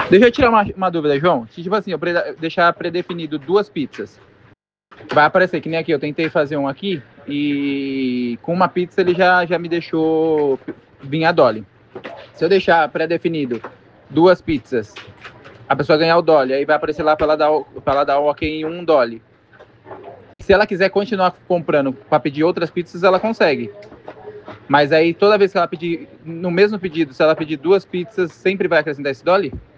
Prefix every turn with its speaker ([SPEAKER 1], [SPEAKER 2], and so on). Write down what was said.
[SPEAKER 1] Deixa eu tirar uma dúvida, João. Se, tipo assim, eu deixar predefinido 2 pizzas, vai aparecer, que nem aqui, eu tentei fazer um aqui, e com uma pizza ele já me deixou vir a Dolly. Se eu deixar pré-definido 2 pizzas, a pessoa ganhar o Dolly, aí vai aparecer lá para ela dar o ok em 1 Dolly. Se ela quiser continuar comprando para pedir outras pizzas, ela consegue. Mas aí toda vez que ela pedir, no mesmo pedido, se ela pedir 2 pizzas, sempre vai acrescentar esse Dolly?